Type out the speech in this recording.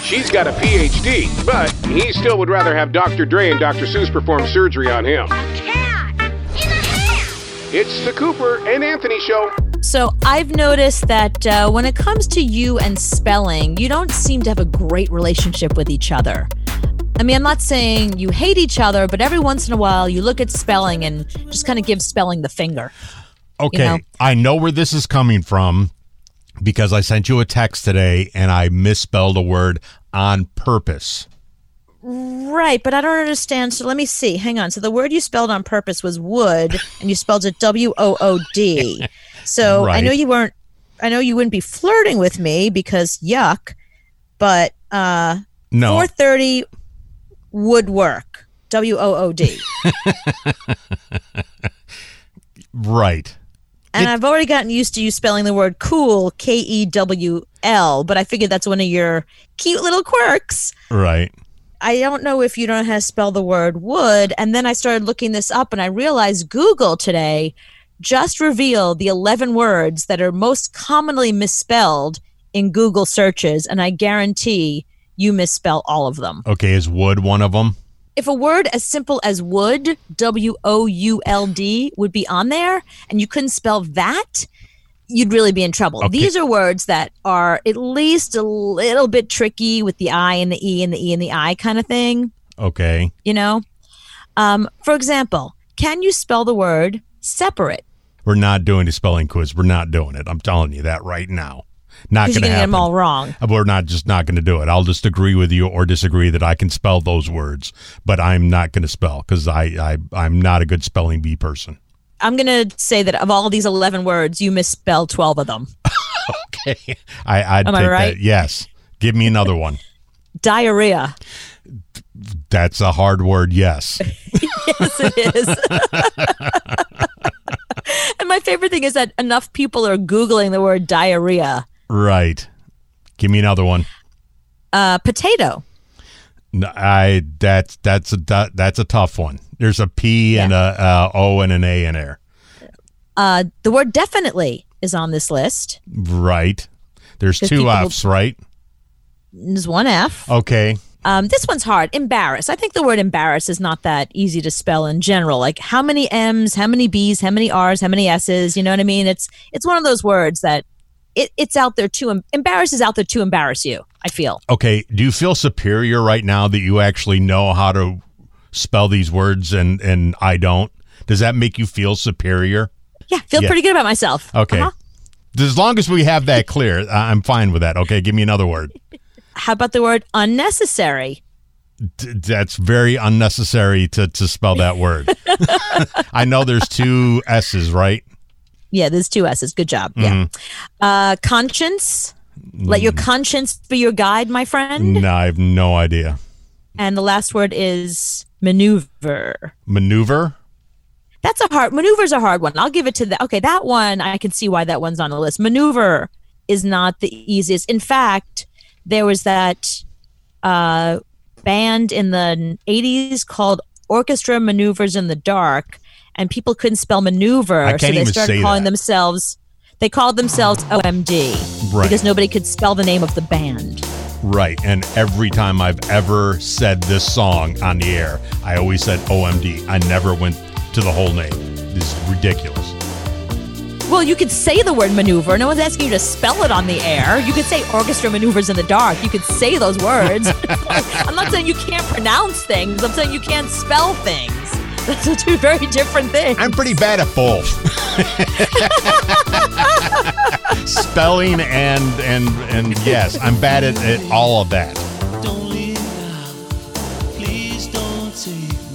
She's got a PhD, but he still would rather have Dr. Dre and Dr. Seuss perform surgery on him. A cat in a hat. It's the Cooper and Anthony Show. So I've noticed that when it comes to you and spelling, you don't seem to have a great relationship with each other. I mean, I'm not saying you hate each other, but every once in a while you look at spelling and just kind of give spelling the finger. Okay, You know? I know where this is coming from because I sent you a text today and I misspelled a word on purpose. Right, but I don't understand. So let me see. Hang on. So the word you spelled on purpose was wood, and you spelled it WOOD. So Right. I know you wouldn't be flirting with me because yuck, but No. 4:30 would work. WOOD. Right. And I've already gotten used to you spelling the word cool, KEWL, but I figured that's one of your cute little quirks. Right. I don't know if you know how to spell the word wood. And then I started looking this up and I realized Google today just revealed the 11 words that are most commonly misspelled in Google searches. And I guarantee you misspell all of them. Okay, is wood one of them? If a word as simple as would, WOULD, would be on there and you couldn't spell that, you'd really be in trouble. Okay. These are words that are at least a little bit tricky with the I and the E and the E and the I kind of thing, Okay. you know? For example, can you spell the word separate? We're not doing a spelling quiz. We're not doing it. I'm telling you that right now. Not Because going you're to getting happen. them all wrong. We're not going to do it. I'll just agree with you or disagree that I can spell those words, but I'm not going to spell because I'm not a good spelling bee person. I'm going to say that of all these 11 words, you misspelled 12 of them. Okay. I'd Am I take right? that. Yes. Give me another one. Diarrhea. That's a hard word. Yes. Yes, it is. And my favorite thing is that enough people are Googling the word diarrhea. Right. Give me another one. Potato. No, that's a tough one. There's a P and a O and an A in there. The word definitely is on this list. Right. There's 'Cause two people- F's, right? There's one F. Okay. This one's hard. Embarrass. I think the word embarrass is not that easy to spell in general. Like how many M's, how many B's, how many R's, how many S's, you know what I mean? It's one of those words that it's out there to embarrass is out there to embarrass you, I feel. Okay. Do you feel superior right now that you actually know how to spell these words and I don't? Does that make you feel superior? Yeah, feel pretty good about myself. Okay. Uh-huh. As long as we have that clear, I'm fine with that. Okay. Give me another word. How about the word unnecessary? That's very unnecessary to spell that word. I know there's two S's, right? Yeah, there's two S's. Good job. Yeah. Conscience. Let your conscience be your guide, my friend. No, I have no idea. And the last word is maneuver. Maneuver? Maneuver's a hard one. I'll give it to okay, that one, I can see why that one's on the list. Maneuver is not the easiest. In fact, there was that band in the 80s called Orchestra Maneuvers in the Dark, and people couldn't spell maneuver, I can't so they even started say calling that. themselves OMD, Right. because nobody could spell the name of the band. Right. And every time I've ever said this song on the air, I always said OMD. I never went to the whole name. This is ridiculous. Well, you could say the word maneuver. No one's asking you to spell it on the air. You could say orchestra maneuvers in the dark. You could say those words. I'm not saying you can't pronounce things. I'm saying you can't spell things. That's two very different things. I'm pretty bad at both. Spelling and yes, I'm bad at all of that. Don't leave now. Please don't take